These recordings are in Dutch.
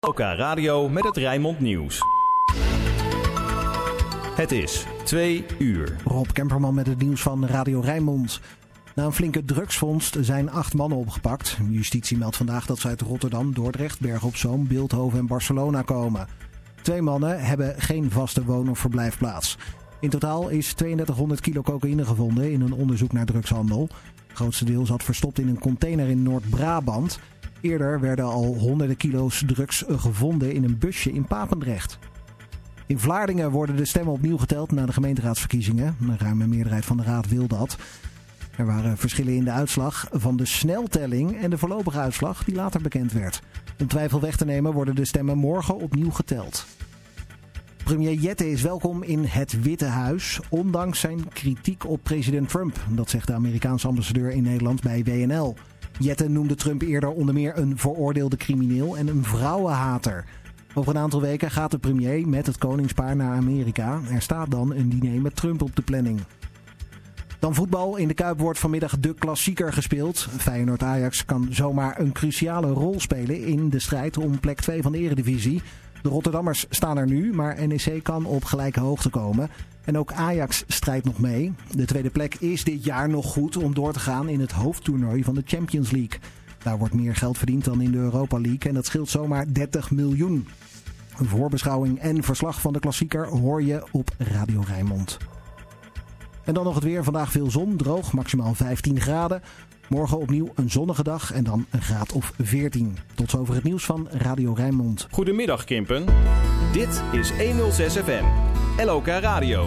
LOK Radio met het Rijnmond Nieuws. Het is 2 uur. Rob Kemperman met het nieuws van Radio Rijnmond. Na een flinke drugsvondst zijn 8 mannen opgepakt. Justitie meldt vandaag dat ze uit Rotterdam, Dordrecht, Bergen op Zoom, Bilthoven en Barcelona komen. 2 mannen hebben geen vaste woon- of verblijfplaats. In totaal is 3200 kilo cocaïne gevonden in een onderzoek naar drugshandel. Het grootste deel zat verstopt in een container in Noord-Brabant. Eerder werden al honderden kilo's drugs gevonden in een busje in Papendrecht. In Vlaardingen worden de stemmen opnieuw geteld na de gemeenteraadsverkiezingen. Een ruime meerderheid van de raad wil dat. Er waren verschillen in de uitslag van de sneltelling en de voorlopige uitslag die later bekend werd. Om twijfel weg te nemen worden de stemmen morgen opnieuw geteld. Premier Jette is welkom in het Witte Huis, ondanks zijn kritiek op president Trump. Dat zegt de Amerikaanse ambassadeur in Nederland bij WNL. Jette noemde Trump eerder onder meer een veroordeelde crimineel en een vrouwenhater. Over een aantal weken gaat de premier met het koningspaar naar Amerika. Er staat dan een diner met Trump op de planning. Dan voetbal. In de Kuip wordt vanmiddag de klassieker gespeeld. Feyenoord-Ajax kan zomaar een cruciale rol spelen in de strijd om plek 2 van de Eredivisie. De Rotterdammers staan er nu, maar NEC kan op gelijke hoogte komen. En ook Ajax strijdt nog mee. De tweede plek is dit jaar nog goed om door te gaan in het hoofdtoernooi van de Champions League. Daar wordt meer geld verdiend dan in de Europa League en dat scheelt zomaar 30 miljoen. Een voorbeschouwing en verslag van de klassieker hoor je op Radio Rijnmond. En dan nog het weer. Vandaag veel zon, droog, maximaal 15 graden. Morgen opnieuw een zonnige dag en dan een graad of 14. Tot zover het nieuws van Radio Rijnmond. Goedemiddag Kimpen. Dit is 106 FM. LOK Radio.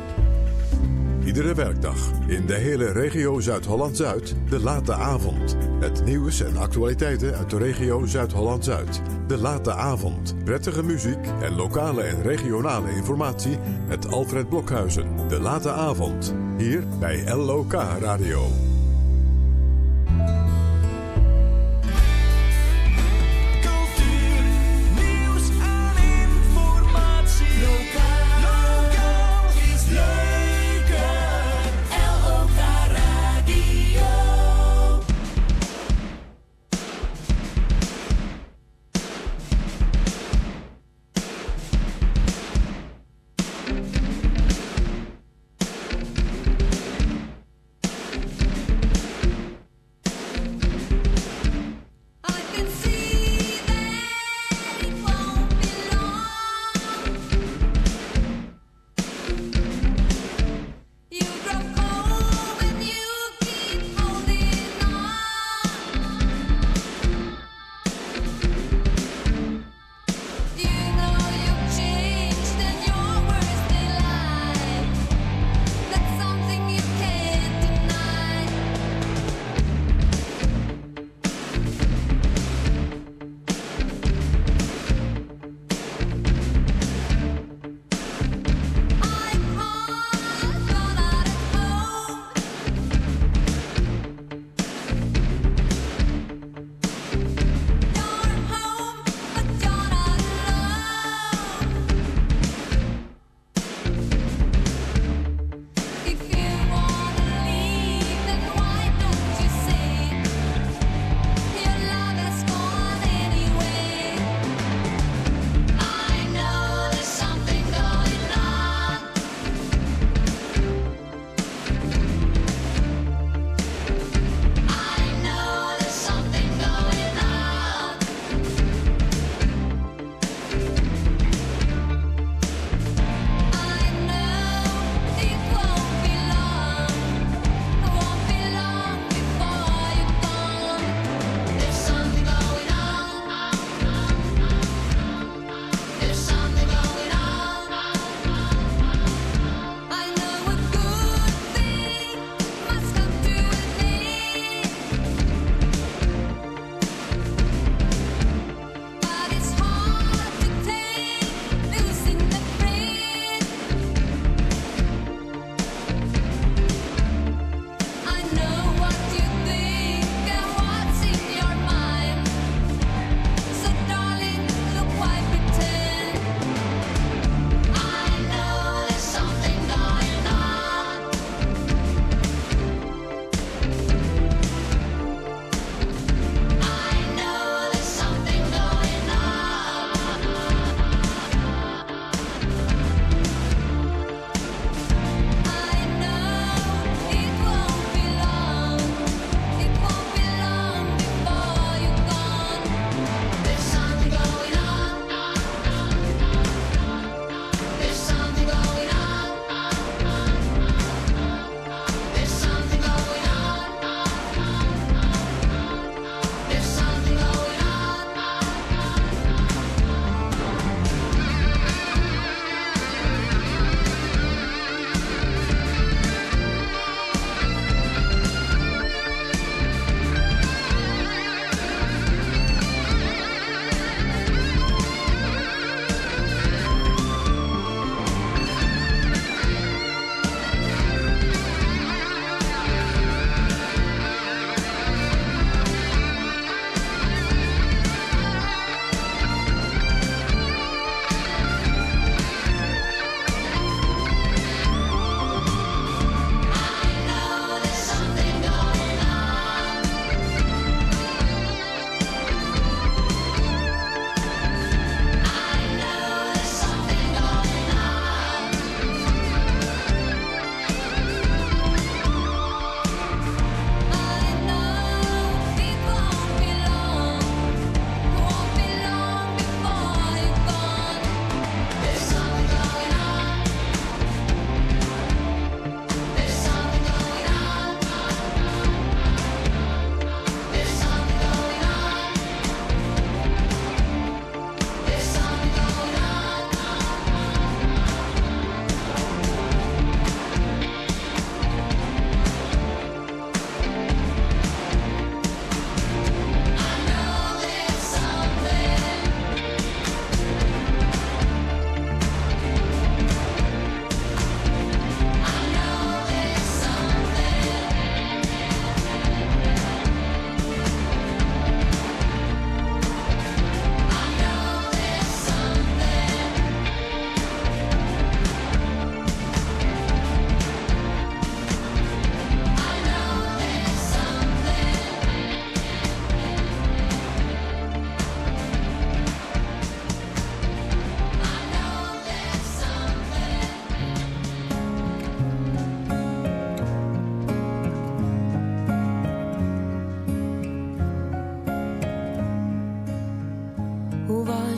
Iedere werkdag in de hele regio Zuid-Holland-Zuid de late avond. Het nieuws en actualiteiten uit de regio Zuid-Holland-Zuid. De late avond. Prettige muziek en lokale en regionale informatie met Alfred Blokhuizen. De late avond. Hier bij LOK Radio.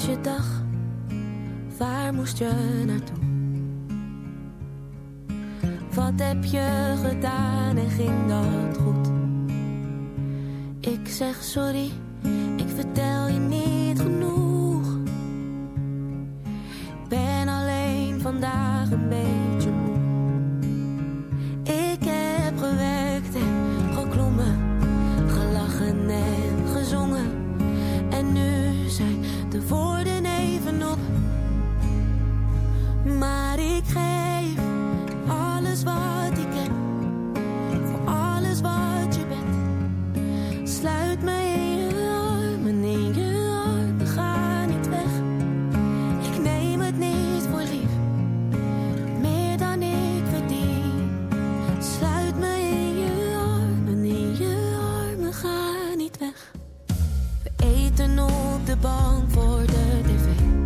je dag? Waar moest je naartoe? Wat heb je gedaan en ging dat goed? Ik zeg sorry, ik vertel je niet genoeg. Ik ben alleen vandaag een beetje moe. Ik heb gewerkt en geklommen, gelachen en gezongen. En nu zijn de woorden even op. Maar ik geef alles wat ik heb, voor alles wat je bent. Sluit me in je armen, ga niet weg. Ik neem het niet voor lief, meer dan ik verdien. Sluit me in je armen, ga niet weg. We eten op de bank voor de tv.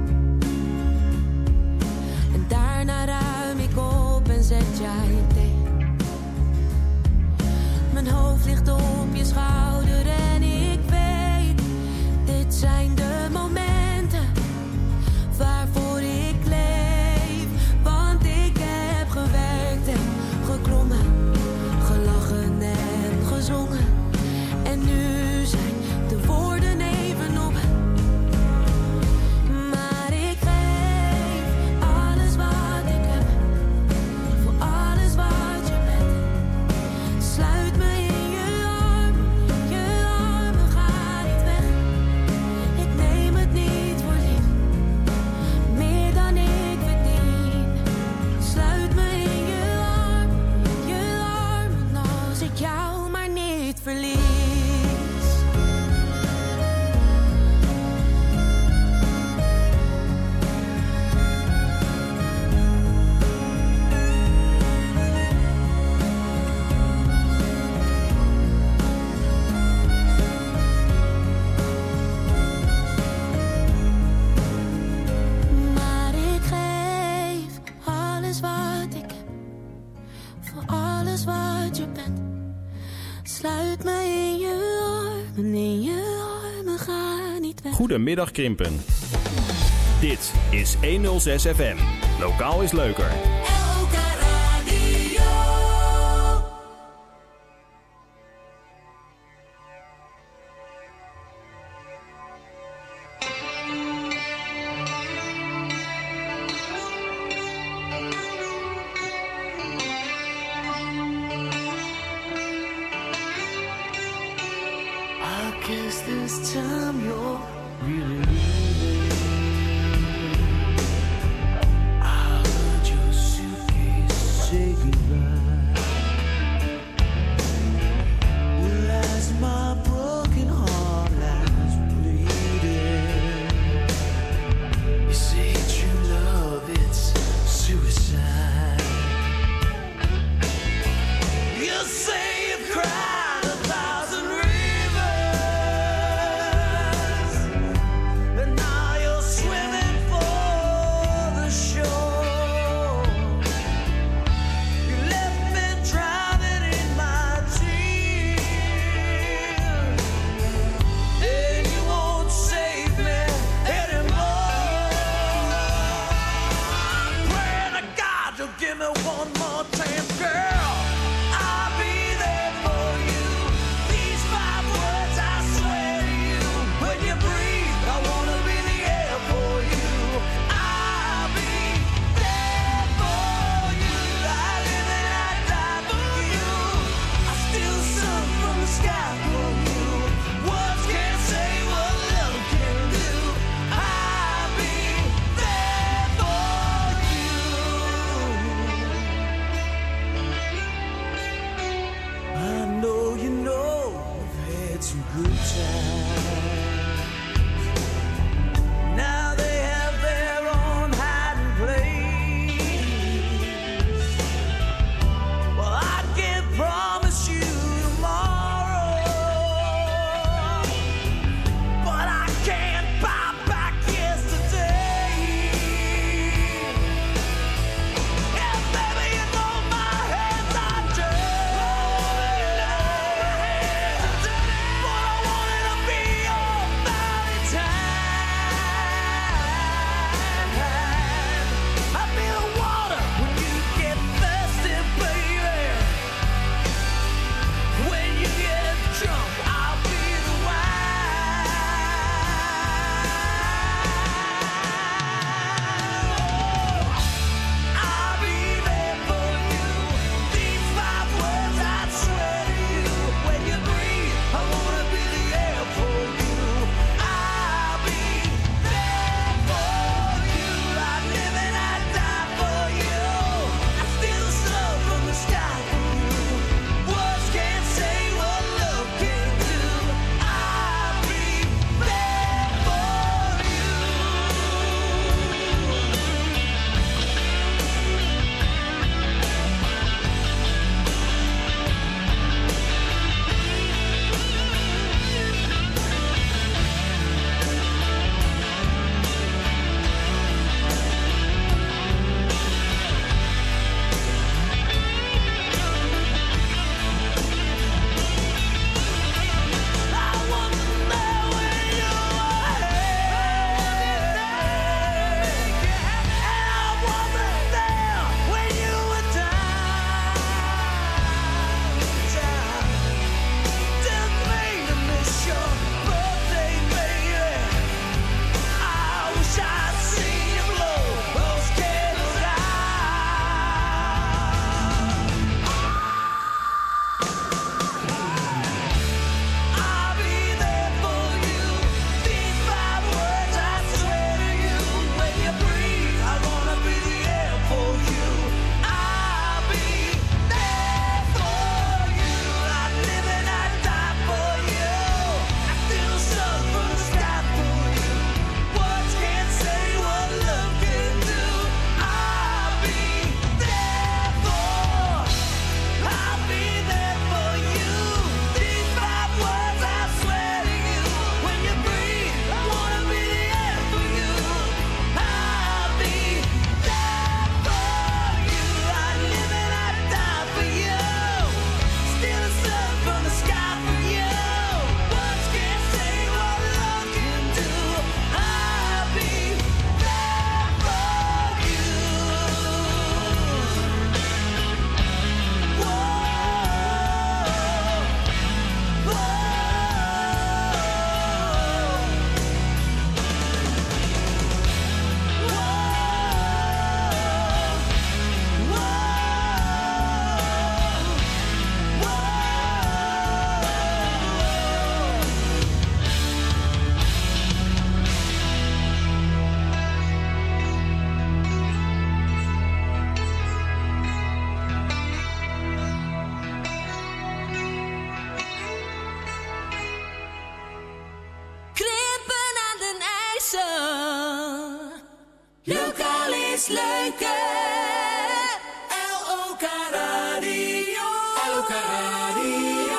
En daarna ruim ik op en zet jij thee. Mijn hoofd ligt op je schouder en ik weet, dit zijn de momenten waarvoor ik leef. Want ik heb gewerkt en geklommen, gelachen en gezongen. En nu zijn de woorden even op. Maar ik geef alles wat ik heb, voor alles wat je bent. Sluit me in je armen, ga niet weg. Ik neem het niet voor lief, meer dan ik verdien. Sluit me in je armen, als ik jou maar niet verlies. Maar ik geef alles wat ik heb, voor alles wat je bent. Sluit me in je armen, ga niet weg. Goedemiddag Krimpen. Dit is 106 FM. Lokaal is leuker. Elke radio. I guess this time you're really leaving. I heard your suitcase say goodbye. Well, as my broken heart lies bleeding, you say true love, it's suicide. You say you've cried 1,000 rivers. is leuker. LOK Radio. LOK Radio.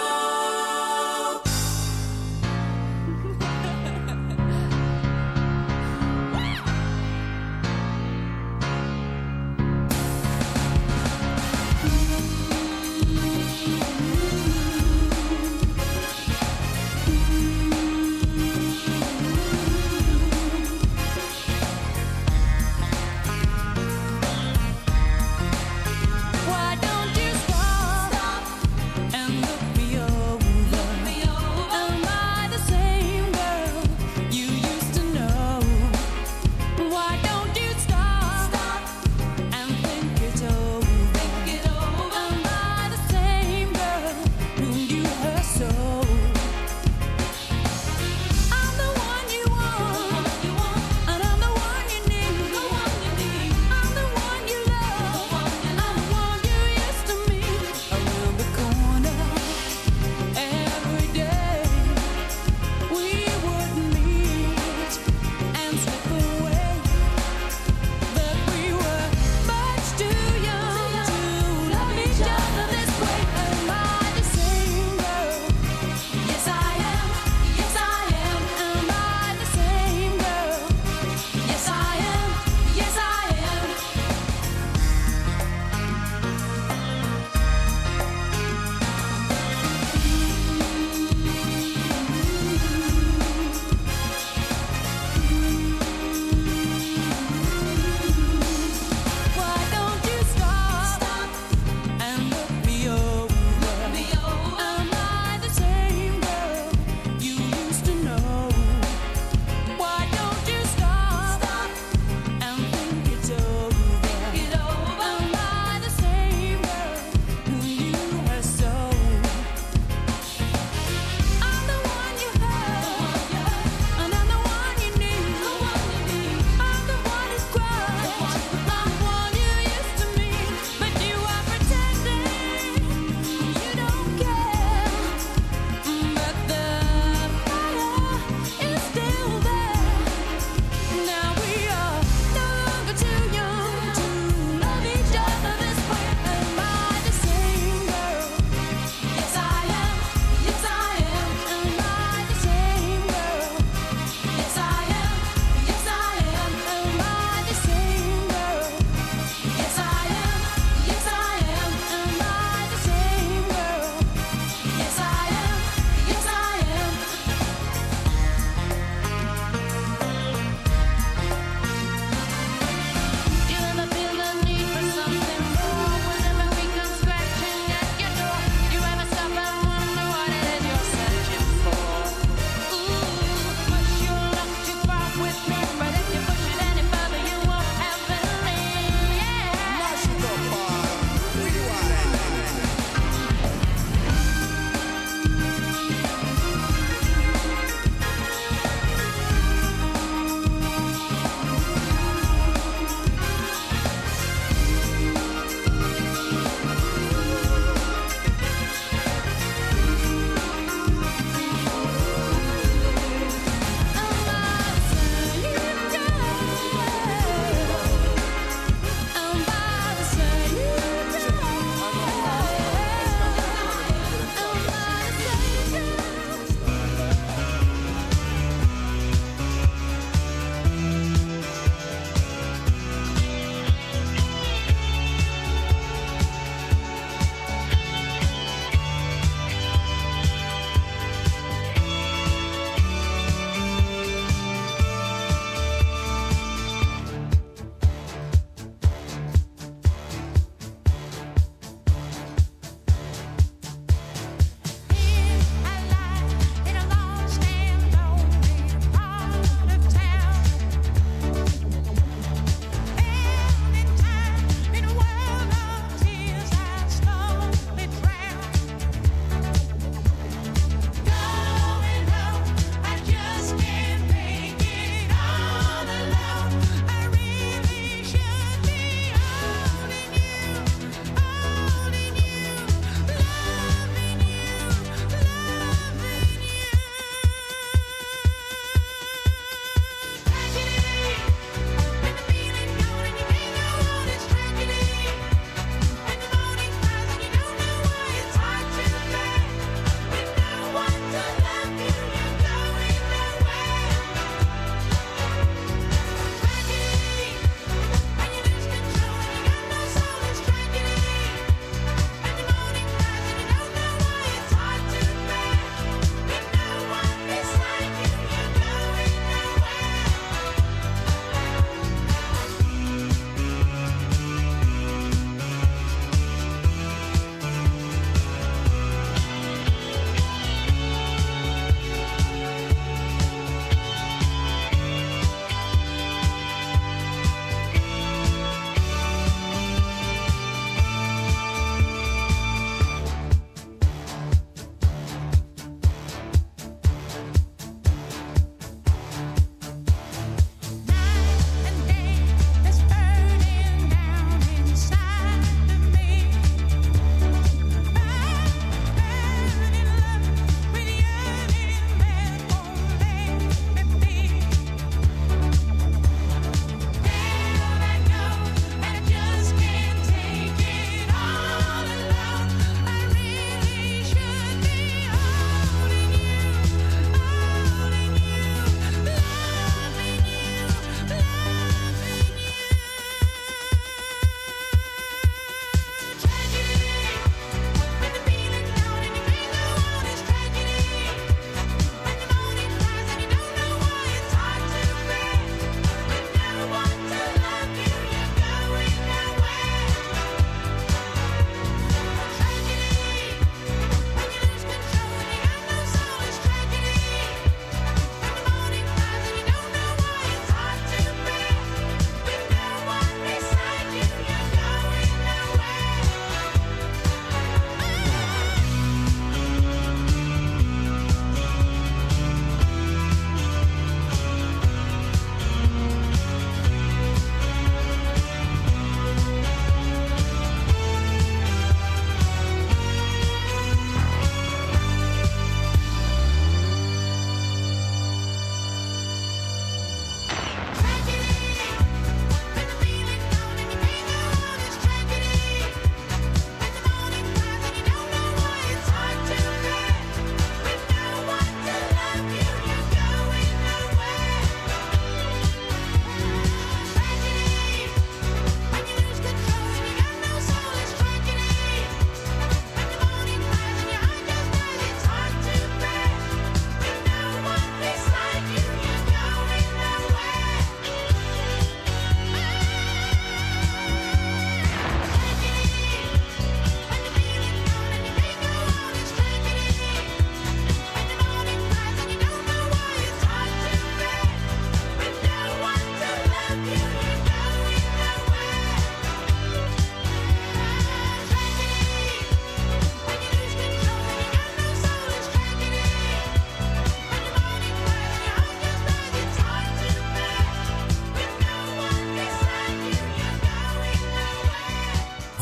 Why don't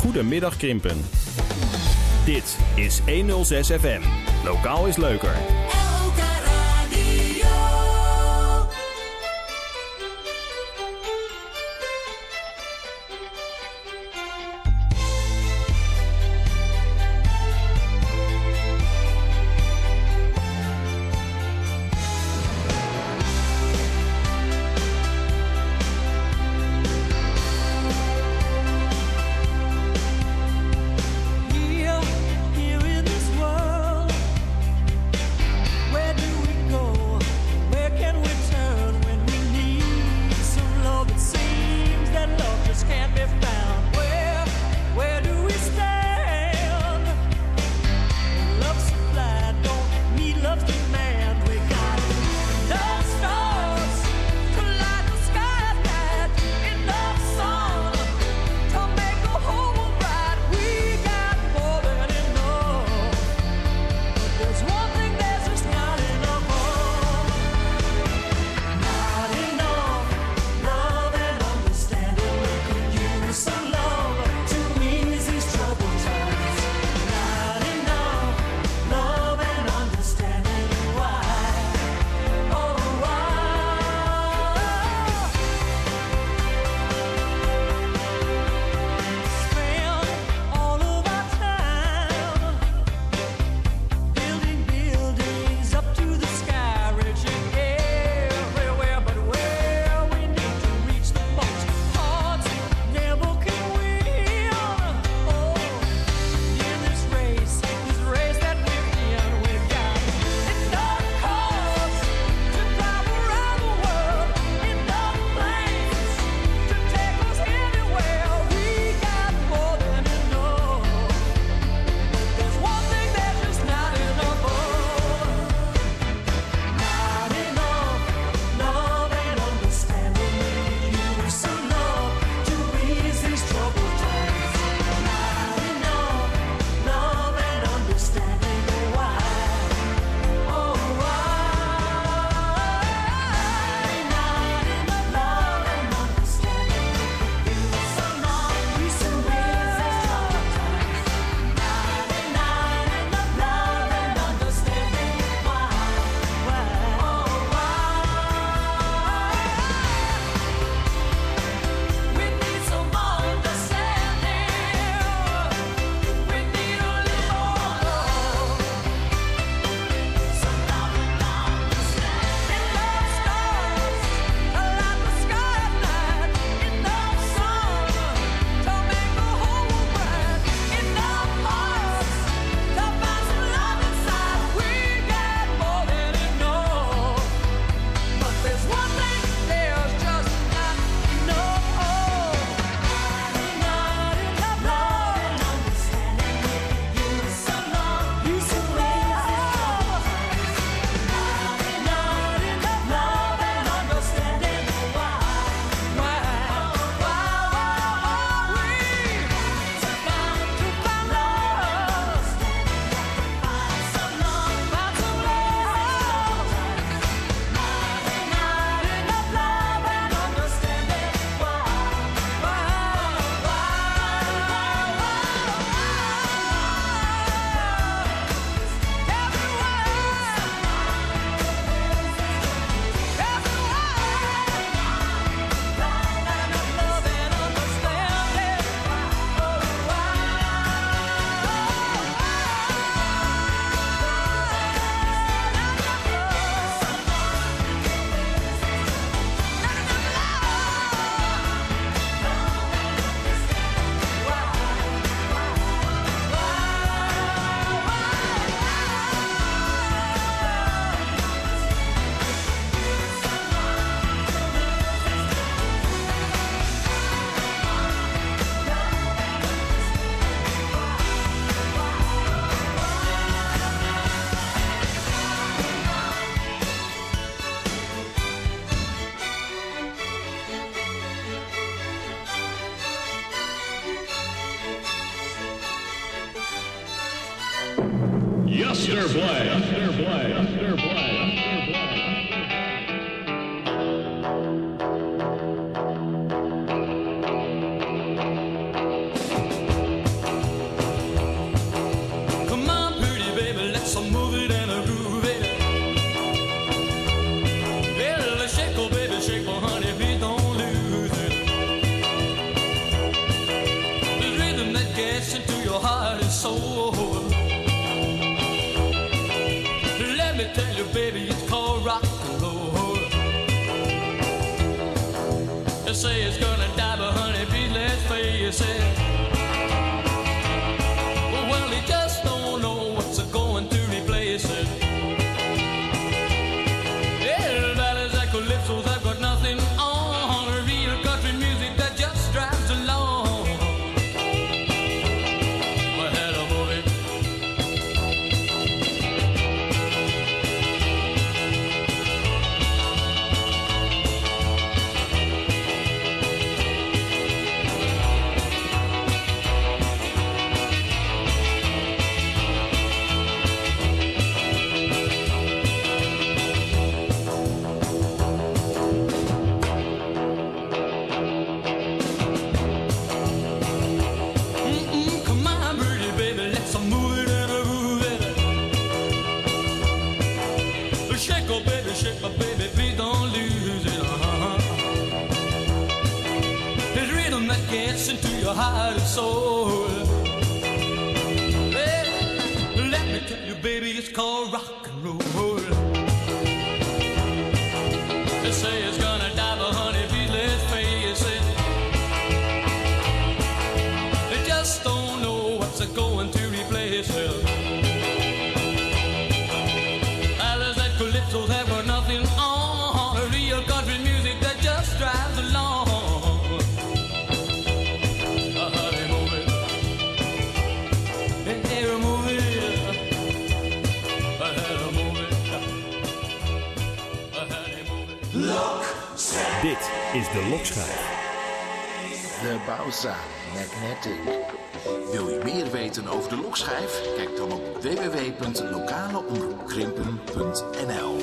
Goedemiddag Krimpen. Dit is 106 FM. Lokaal is leuker. Yesterplay. gonna die, but honey, please let's face it. Well, he just don't know what's going to replace it. Yeah, ballads and calypsos, I've got nothing on. Real country music that just drives along. My head a moving. Come on, pretty baby, let's move it and groove it. Shake, oh baby, please don't lose it. It's rhythm that gets into your heart and soul. Well, let me tell you, baby, it's called rock and roll. They say it's gonna die, but honey, please let's face it. They just don't know what's going to replace it. Ballads and calypsos have got nothing on. Real country music that just drives along. Honey, move it. Hey, move it. Honey, move it. Honey, move it. Dit is de Lokschijf. De Bauza Magnetic. Wil je meer weten over de Lokschijf? Kijk dan op www.lokaleomroepkrimpen.nl.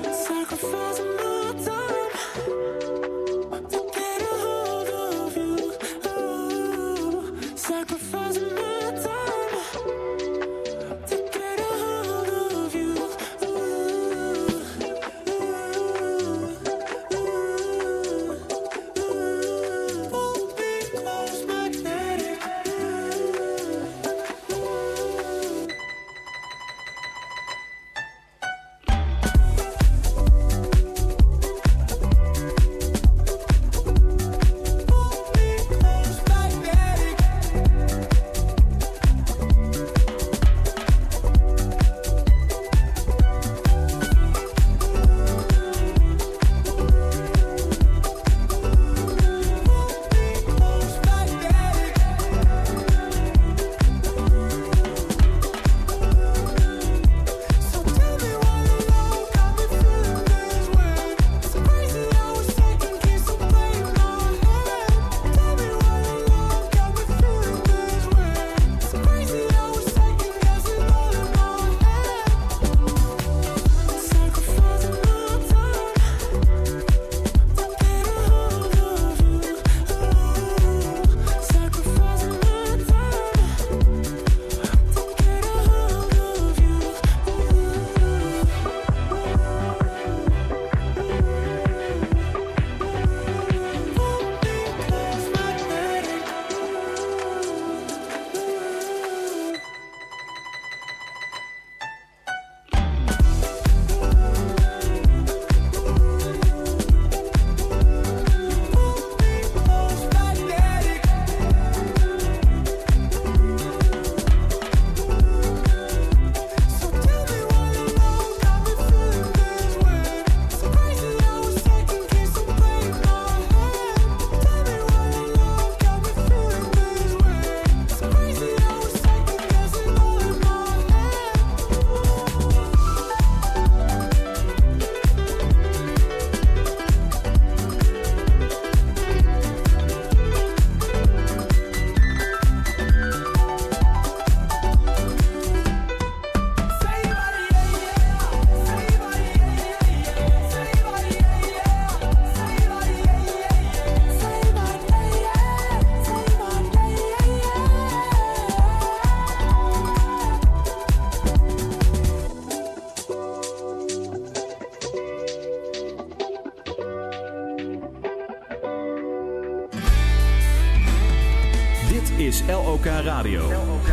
is LOK Radio.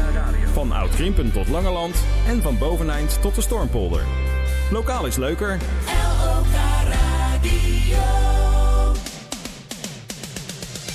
Van Oud-Krimpen tot Langeland en van Boveneind tot de Stormpolder. Lokaal is leuker. LOK Radio.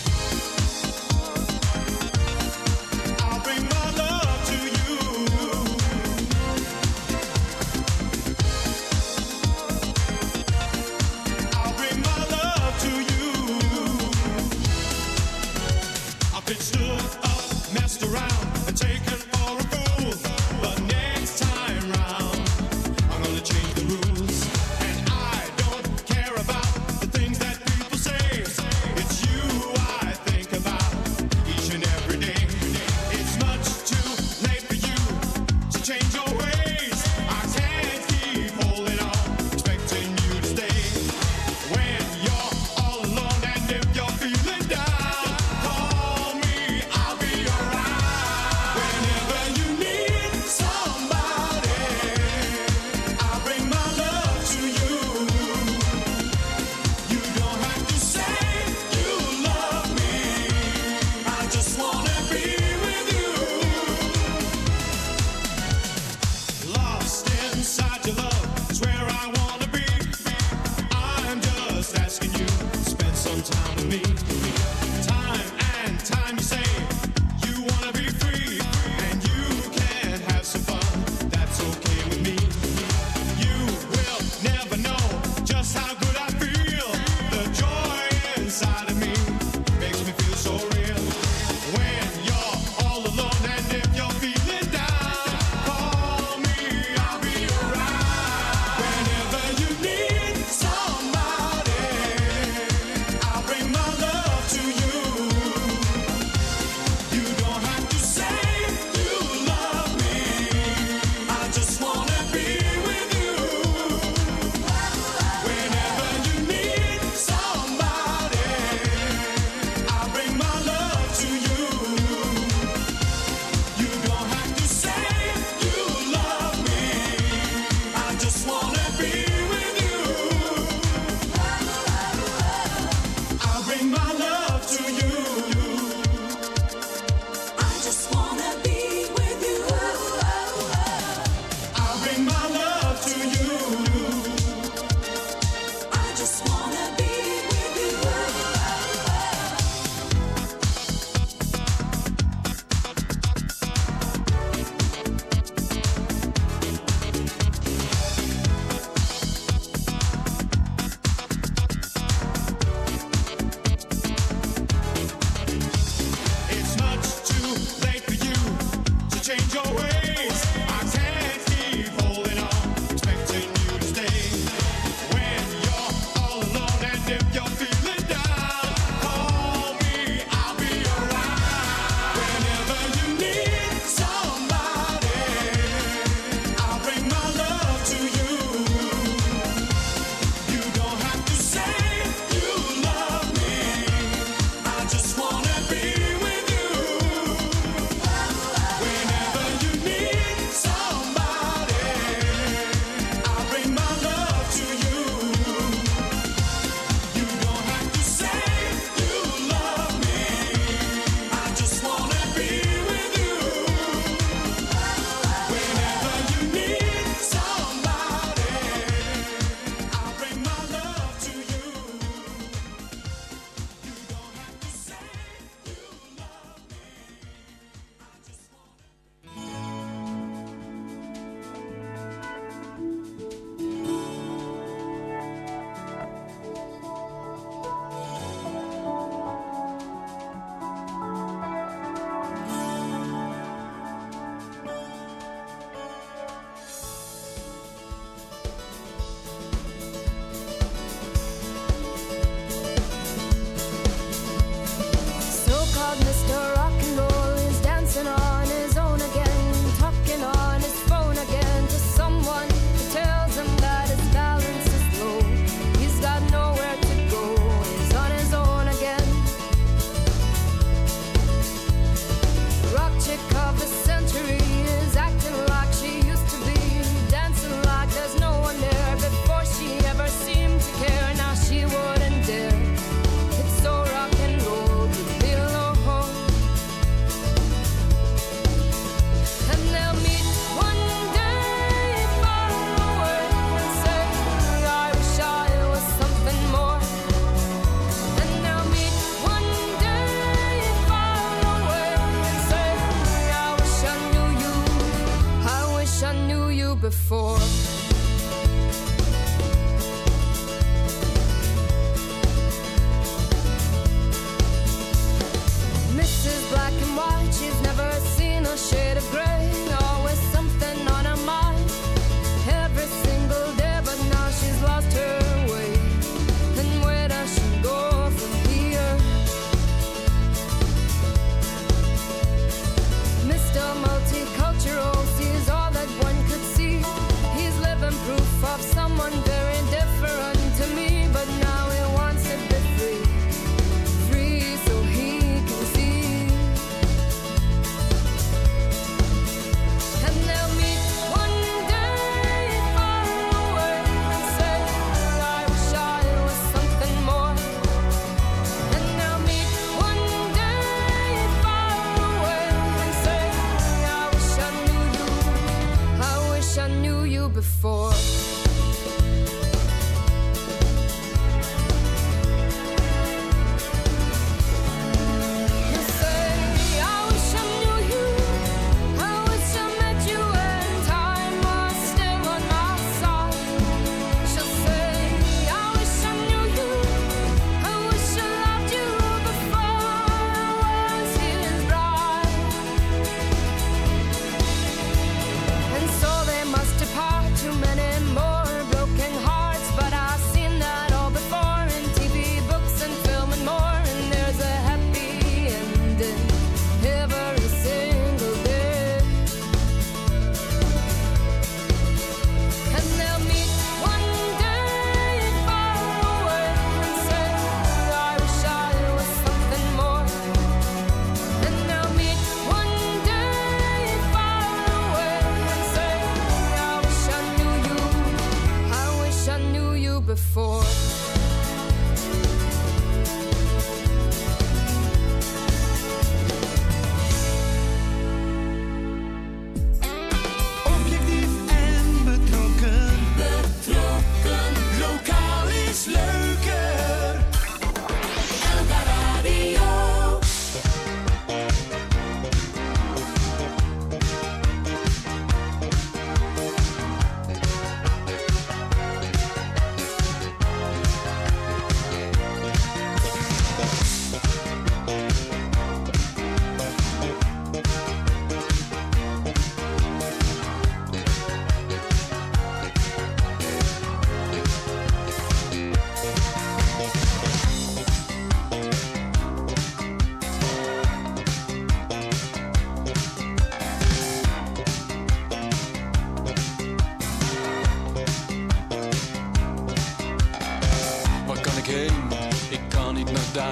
I've been stood up, messed around, and taken for a fool. But next time round, I'm gonna change the rules. And I don't care about the things that people say. It's you I think about each and every day. It's much too late for you to change your ways. I can't keep holding on, expecting you to stay. When you're all alone and if you're feeling down, call me, I'll be around. Whenever you need somebody, I'll bring my love to you. You don't have to say you love me, I just wanna be with you. Lost inside your love is where I wanna be. I'm just asking you to spend some time with me. Time and time you say you wanna be free, and you can have some fun, that's okay with me. You will never know just how good I feel. The joy inside of me makes me feel so real. When you're all alone and if you're feeling down, call me, I'll be around. Whenever you need somebody, I'll bring my love to you.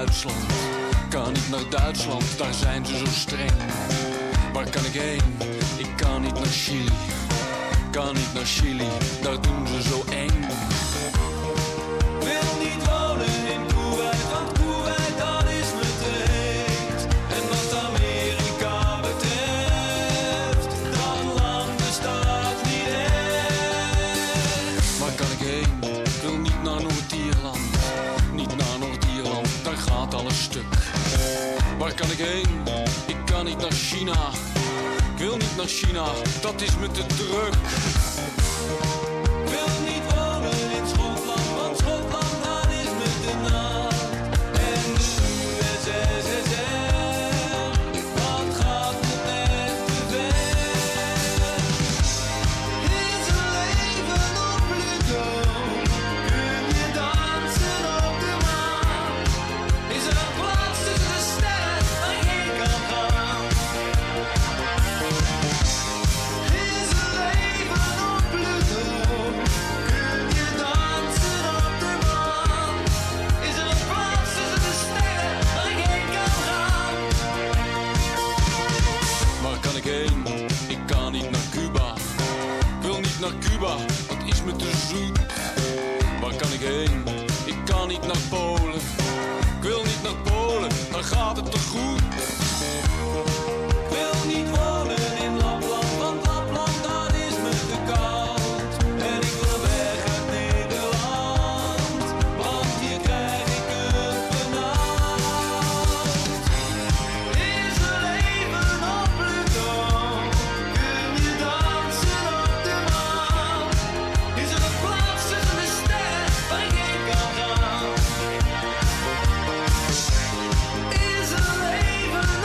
Duitsland. Kan niet naar Duitsland, daar zijn ze zo streng. Waar kan ik heen? Ik kan niet naar Chili. Kan niet naar Chili, daar doen ze zo eng. Wil niet wonen in Kuwait, want Kuwait dat is me te heet. En wat Amerika betreft, dat land bestaat niet echt. Waar kan ik heen? Ik wil niet naar Noord-Ierland. Niet naar Noord-Ierland, daar gaat alles stuk. Waar kan ik heen? Ik kan niet naar China. Ik wil niet naar China, dat is me te druk. Ik wil niet wonen in Schotland, want Schotland dat is me te nat. En de USSR, dat gaat me net te ver. Is er leven op Pluto? Kun je dansen op de maan? Is er een plaats tussen de sterren waar ik heen kan gaan? Is er leven op Pluto? Kun je dansen op de maan? Is er een plaats tussen de sterren waar ik heen kan gaan? Waar kan ik heen? Ik kan niet naar Cuba. Ik wil niet naar Cuba, dat is me te zoet. Waar kan ik heen? Ik kan niet naar Polen. Ik wil niet naar Polen, daar gaat het te goed. Ik wil niet wonen in Lapland, want Lapland dat is me te koud. En ik wil weg uit Nederland, want hier krijg ik het benauwd. Is er leven op Pluto? Kun je dansen op de maan? Is er een plaats tussen de sterren waar ik heen kan gaan? Is er leven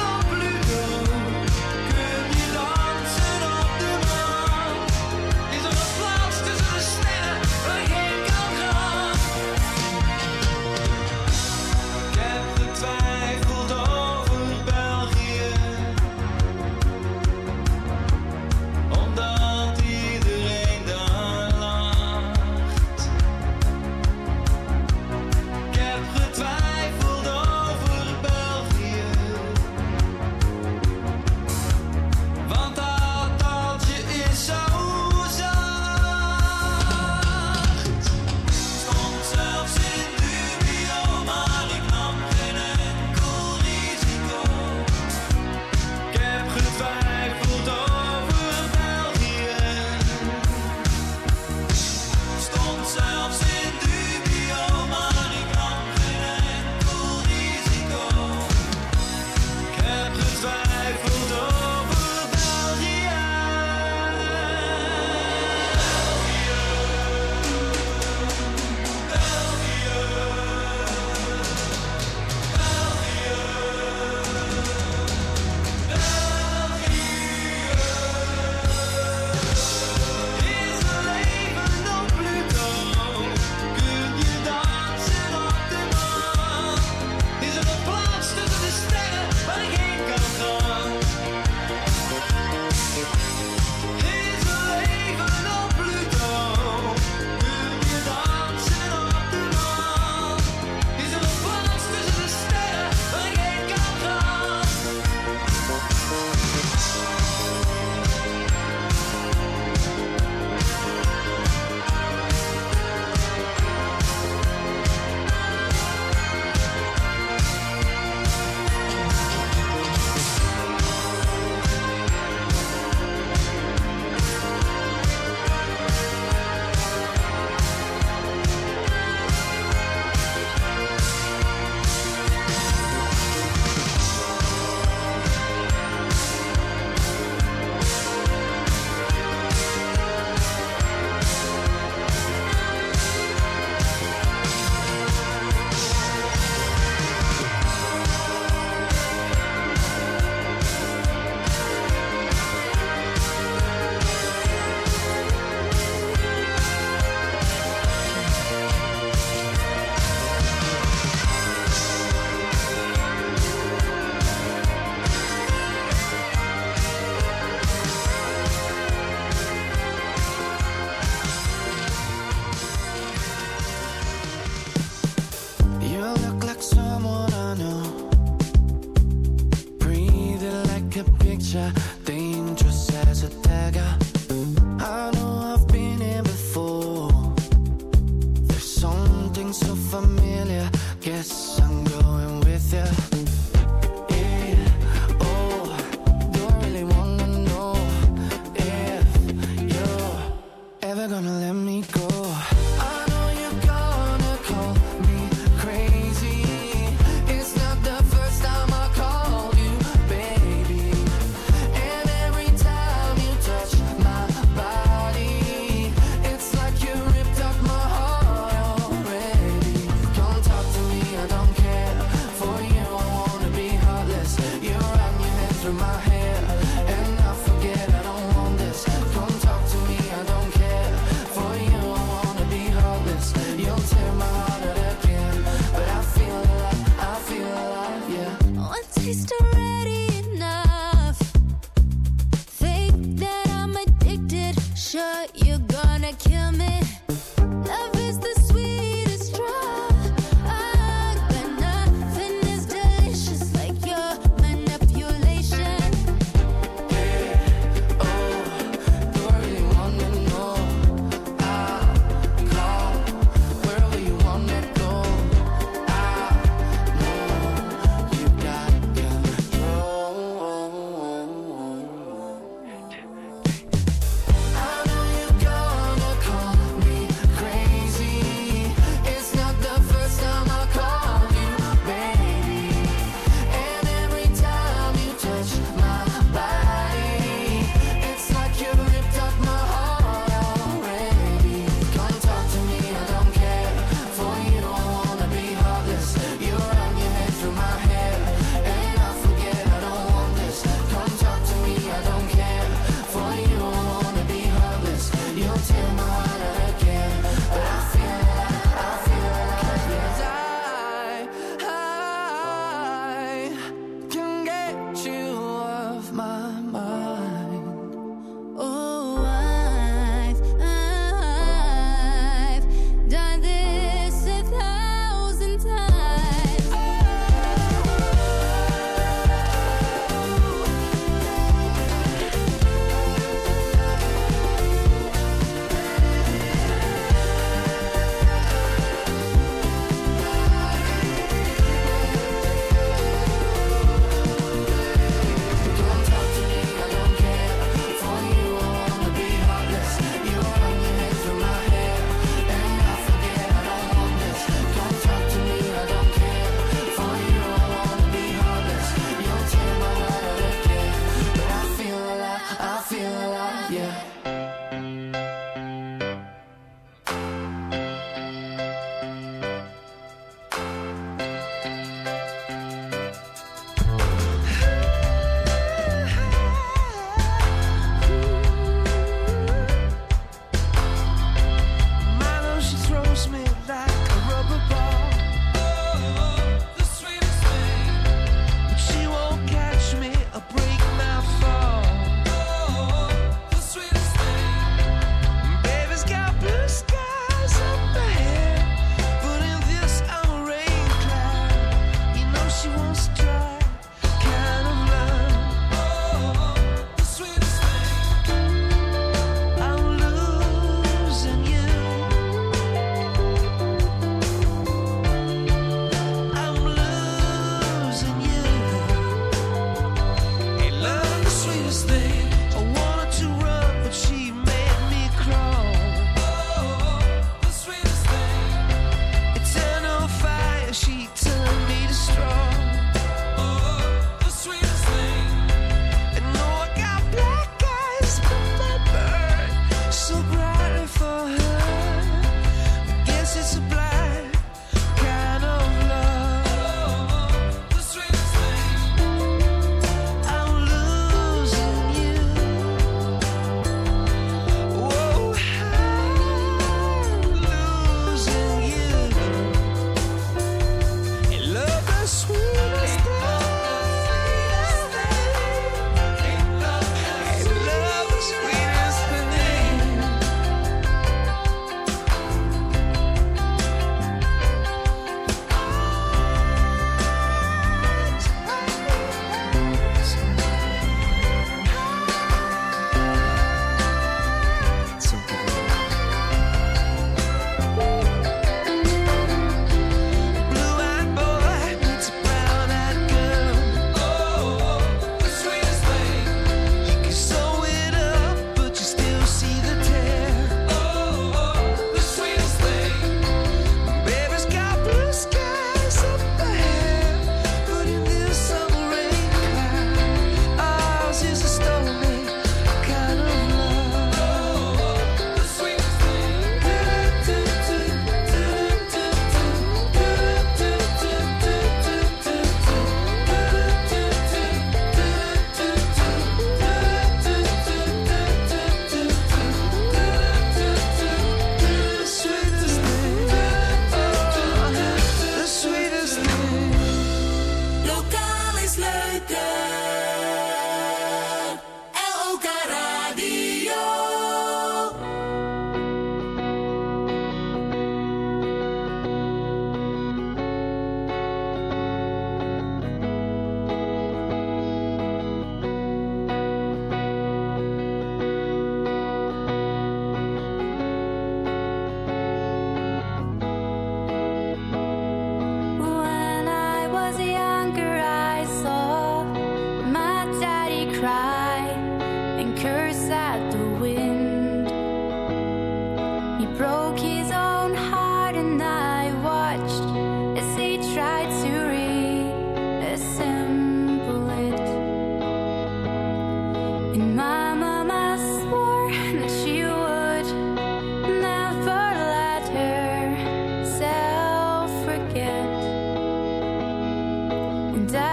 through my hair, and I forget I don't want this. Come talk to me, I don't care. For you I wanna be heartless. You'll tear my heart out again, but I feel alive, yeah. One taste already enough. Think that I'm addicted. Sure, you're gonna kill me. Love is the sweetest drug, but nothing is delicious like your manipulation.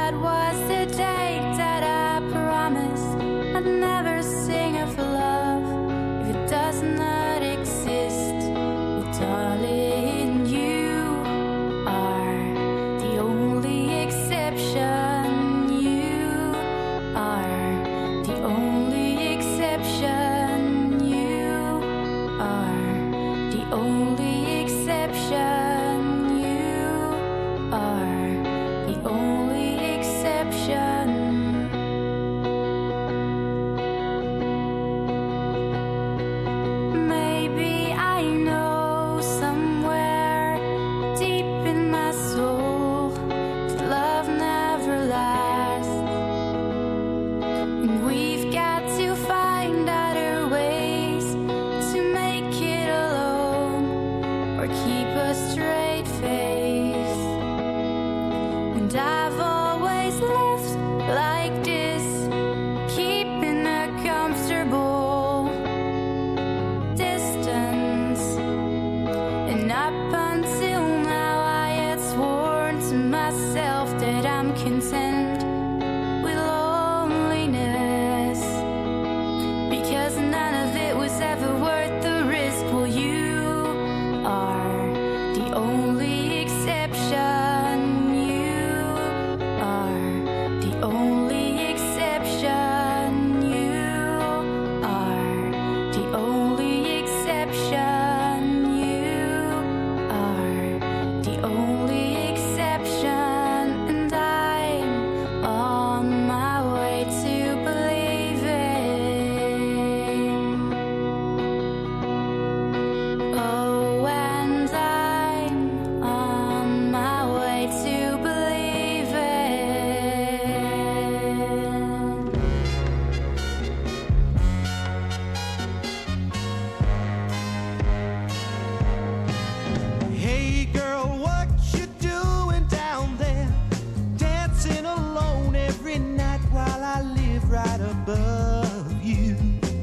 that was the date that I promised I'd never sing of love if it does not exist. Well, darling, you are the only exception. You are the only exception. You are the only exception. You are the only exception. Maybe I know somewhere deep in my soul that love never lasts, and we've got to find other ways to make it alone or keep a straight face. And I've always lived like this, keeping a comfortable distance. And up until now I had sworn to myself that I'm content with loneliness, because none of it was ever worth the risk. Well, you are the only exception. You are the only exception. You are the only exception. You are the only exception. And I'm on my way to believing. Oh, and I'm on my way to believing. Hey girl, what you doing down there? Dancing alone every night while I live right above you.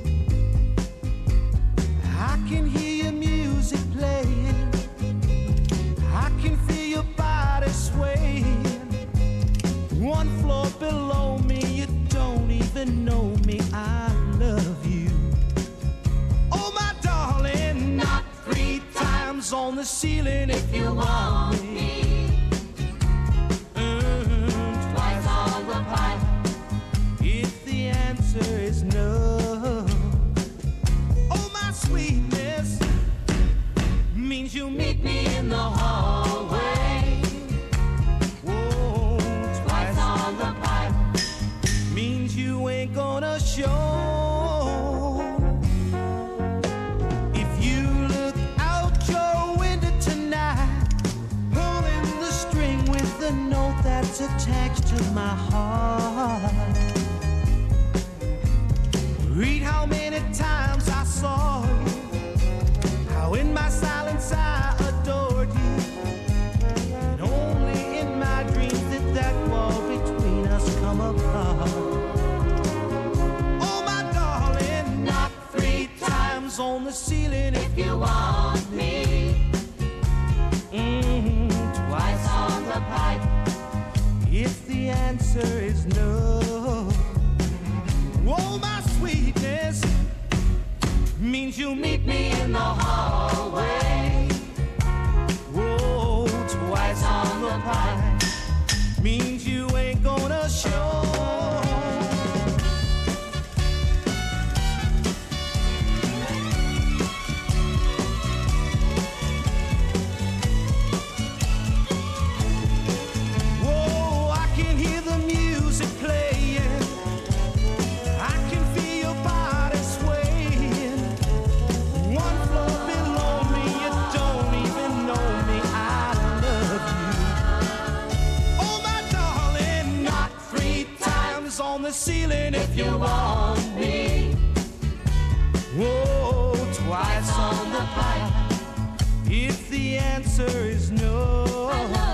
I can hear your music playing, I can feel your body swaying. One floor below me, you don't even know me, I love you. Oh my darling, knock 3 times on the ceiling if you want me. Twice on the pipe if the answer is no. Oh my sweetness means you meet me in the hallway. Whoa, twice on the pipe means you ain't gonna show. If you look out your window tonight, pulling the string with the note that's attached to my heart, read how many times I saw you, how in my silence I adored you, and only in my dreams did that wall between us come apart. Oh my darling, knock 3 times on the ceiling if you want me. Twice on the pipe if the answer is no. Oh my sweetness means you'll meet me in the hallway. Whoa, twice on the pipe means you ain't gonna show. Whoa, I can hear the music playing, I can feel your body swaying. One floor below me, you don't even know me, I love you. Oh my darling, knock 3 times on the ceiling if you want me. Whoa, twice on the pipe if the answer is no.